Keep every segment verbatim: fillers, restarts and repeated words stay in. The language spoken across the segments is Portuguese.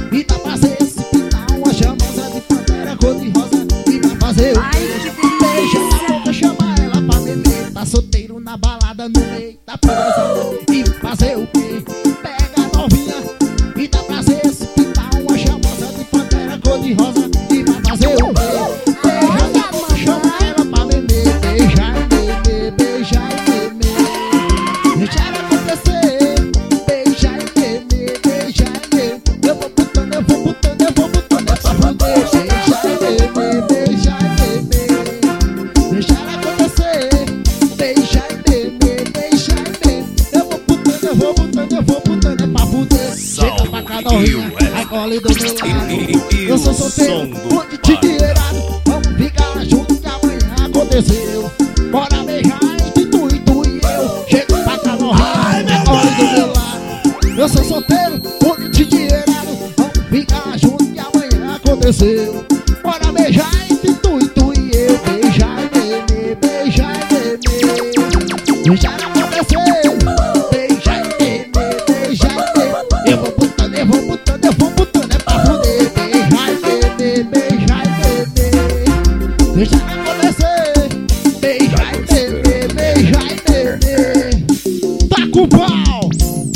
e dá prazer se pintar uma chamosa de pantera cor de rosa e vai fazer o quê? Beija na boca, chama ela pra beber. Tá solteiro na balada no meio da pesada e vai fazer o quê? Pega a novinha e dá prazer se pintar uma chamosa de pantera cor de rosa e vai fazer o quê? Beija na boca, chama ela pra beber. Beija e beber, beija e beber. Deixa ela acontecer. Beija e beber, beija e beber. Eu vou botando, eu vou botando, eu vou botando, é pra poder. Beija e beber, beija e beber. Deixa ela acontecer. Beija e beber, beija e beber. Eu vou botando, eu vou botando, eu vou botando, é pra poder. Chega pra cada rinha, a gole do meu lado. Eu sou solteiro, onde te dinheirado. Vamos ficar junto que amanhã aconteceu. Bora beijar entre tu e tu e eu. Chega pra cada rinha, a gole do meu lado. Eu sou solteiro, onde te dinheirado. Vamos ficar junto que amanhã aconteceu. Bora beijar entre tu e tu e eu. Beijar e beber, beijar e beber. Deixa ela acontecer. Beija e beber, beija e beber. Eu vou botando, eu vou botando, eu vou botando, é pra fuder. Beija e beber, beija e beber. Deixa ela acontecer. Beija e beber, beija e beber. Tá com pau.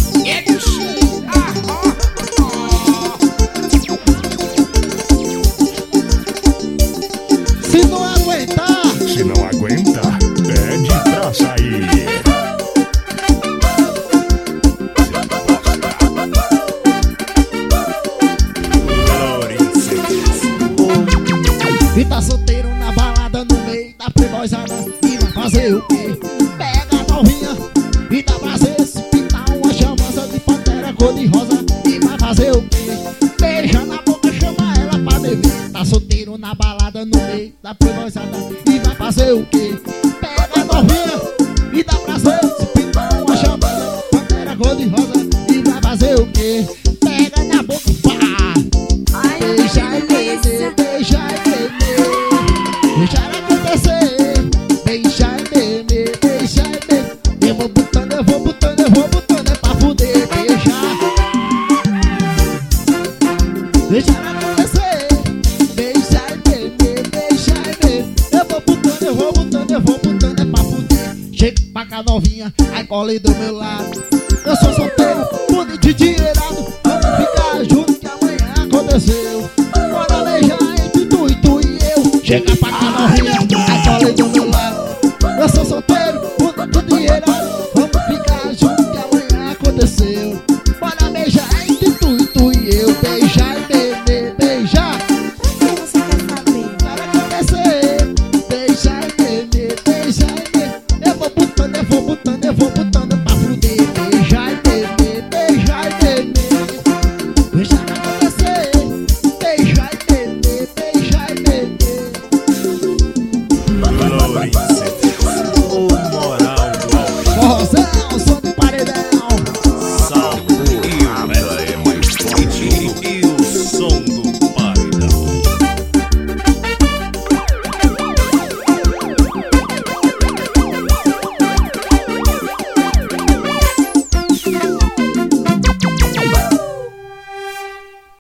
Se não aguentar, Se não aguenta, pede pra sair. e tá solteiro na balada no meio da playboyzada e vai fazer o quê? Pega a novinha e dá prazer se pintar uma chamosa de pantera cor de rosa e vai fazer o quê? Beija na boca, chama ela pra beber. Tá solteiro na balada no meio da playboyzada e vai fazer o quê? Pega a novinha e dá prazer se pintar uma chamosa de pantera cor de rosa e vai fazer o quê? Pega na boca, pá! Beija e beber, beija e beber. Deixa ela acontecer. Beija e beber, beija e beber. Eu vou botando, eu vou botando, eu vou botando, é pra fuder. Beija. Deixa ela acontecer. Beija e beber, beija e beber. Eu vou botando, eu vou botando, eu vou botando, é pra fuder. Chega pra cá novinha, a cola do meu lado. Eu sou solteiro, bonito e dinheirado. Vamos ficar junto que amanhã aconteceu. Bora beijar entre tu e tu e eu. Chega pra